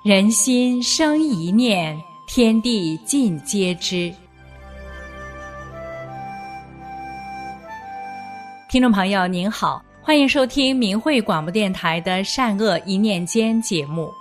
人心生一念，天地尽皆知。听众朋友您好，欢迎收听明慧广播电台的善恶一念间节目。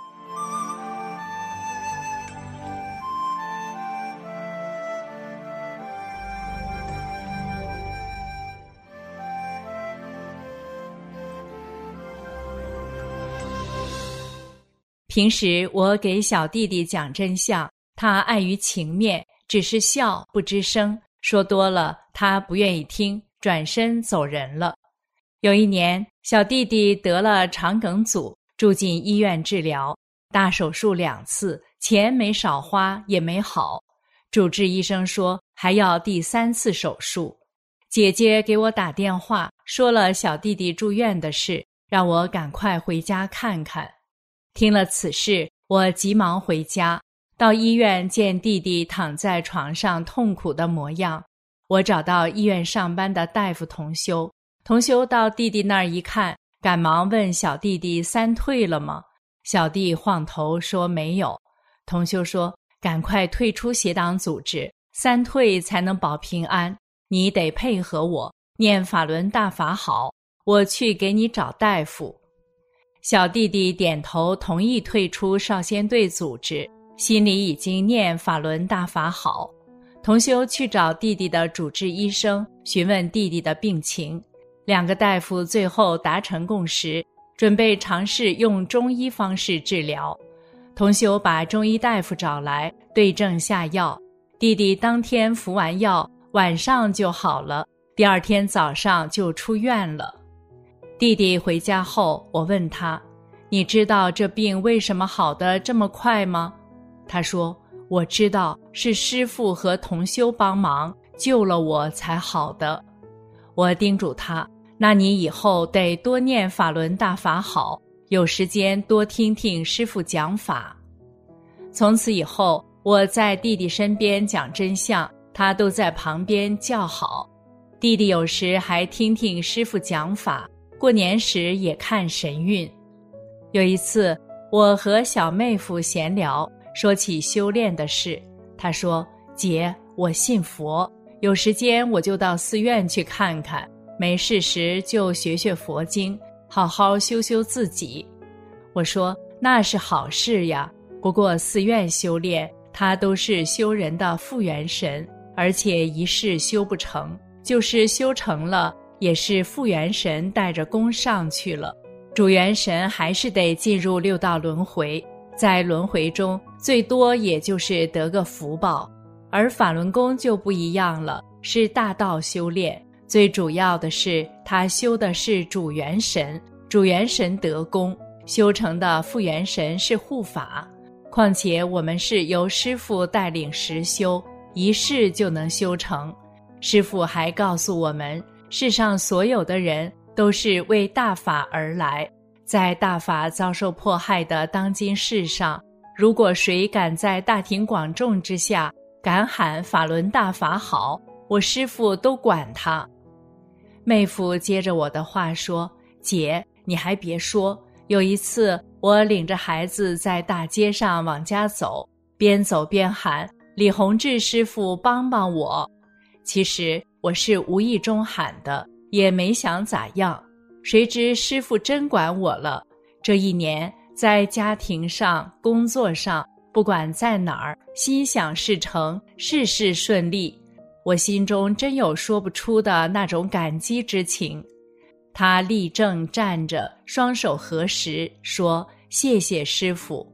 平时我给小弟弟讲真相，他碍于情面，只是笑不吱声，说多了他不愿意听，转身走人了。有一年，小弟弟得了肠梗阻，住进医院治疗，大手术2次，钱没少花，也没好。主治医生说还要第3次手术。姐姐给我打电话，说了小弟弟住院的事，让我赶快回家看看。听了此事，我急忙回家，到医院见弟弟躺在床上痛苦的模样。我找到医院上班的大夫同修，同修到弟弟那儿一看，赶忙问小弟弟3退了吗？小弟晃头说没有。同修说赶快退出邪党组织，3退才能保平安，你得配合我，念法轮大法好，我去给你找大夫。小弟弟点头同意退出少先队组织，心里已经念法轮大法好。同修去找弟弟的主治医生，询问弟弟的病情。2个大夫最后达成共识，准备尝试用中医方式治疗。同修把中医大夫找来，对症下药。弟弟当天服完药，晚上就好了，第2天早上就出院了。弟弟回家后，我问他，你知道这病为什么好得这么快吗？他说，我知道，是师父和同修帮忙救了我才好的。我叮嘱他，那你以后得多念法轮大法好，有时间多听听师父讲法。从此以后，我在弟弟身边讲真相，他都在旁边叫好。弟弟有时还听听师父讲法，过年时也看神韵。有一次，我和小妹夫闲聊，说起修炼的事。他说，姐，我信佛，有时间我就到寺院去看看，没事时就学学佛经，好好修修自己。我说，那是好事呀，不过寺院修炼，它都是修人的复原神，而且一世修不成，就是修成了，也是复原神带着功上去了，主元神还是得进入6道轮回，在轮回中最多也就是得个福报。而法轮功就不一样了，是大道修炼，最主要的是他修的是主元神，主元神得功，修成的复元神是护法。况且我们是由师父带领实修，一世就能修成。师父还告诉我们，世上所有的人都是为大法而来，在大法遭受迫害的当今世上，如果谁敢在大庭广众之下敢喊法轮大法好，我师父都管他。妹夫接着我的话说，姐，你还别说，有一次我领着孩子在大街上往家走，边走边喊，李洪志师父帮帮我。其实我是无意中喊的，也没想咋样，谁知师父真管我了。这1年，在家庭上、工作上，不管在哪儿，心想事成，事事顺利，我心中真有说不出的那种感激之情。他立正站着，双手合十，说，谢谢师父。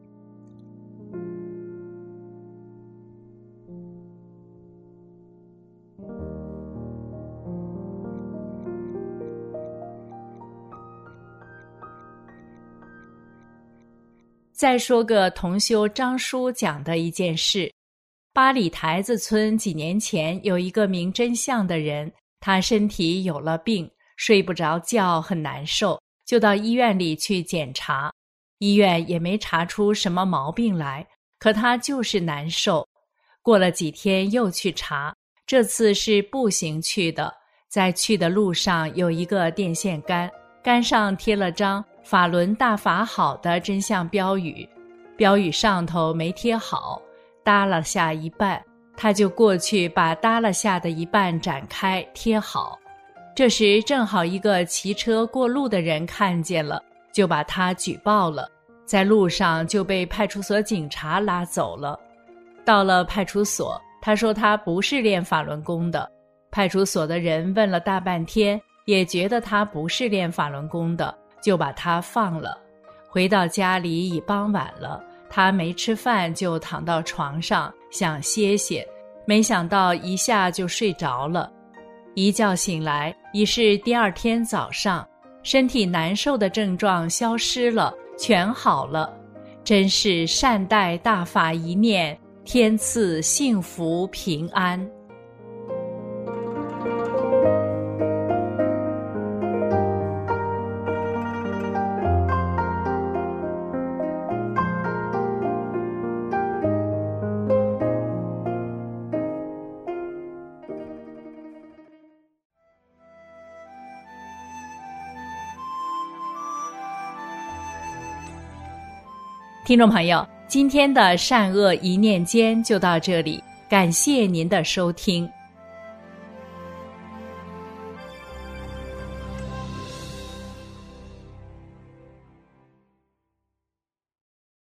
再说个同修张叔讲的一件事。八里台子村几年前有一个明真相的人，他身体有了病，睡不着觉，很难受，就到医院里去检查。医院也没查出什么毛病来，可他就是难受。过了几天又去查，这次是步行去的，在去的路上有一个电线杆，杆上贴了张法轮大法好的真相标语。 标语上头没贴好，耷拉下一半，他就过去把耷拉下的一半展开贴好。这时正好一个骑车过路的人看见了，就把他举报了，在路上就被派出所警察拉走了。到了派出所，他说他不是练法轮功的。派出所的人问了大半天，也觉得他不是练法轮功的，就把他放了。回到家里已傍晚了，他没吃饭就躺到床上想歇歇，没想到一下就睡着了。一觉醒来已是第二天早上，身体难受的症状消失了，全好了。真是善待大法一念，天赐幸福平安。听众朋友，今天的善恶一念间就到这里，感谢您的收听。